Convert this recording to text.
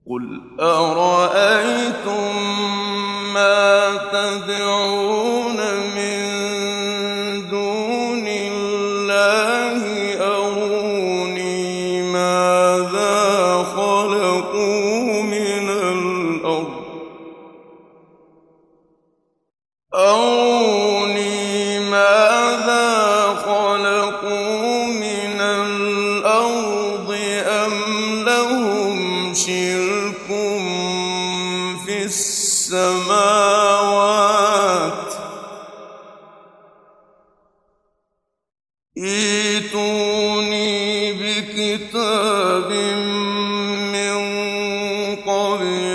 قُلْ أَرَأَيْتُم مَّا تَدْعُونَ مِن دُونِ اللَّهِ أَرُونِي مَاذَا خَلَقُوا مِنَ الْأَرْضِ أَمْ لَهُمْ شِرْكٌ فِي السَّمَاوَاتِ ۖ ائْتُونِي بِكِتَابٍ مِّن قَبْلِ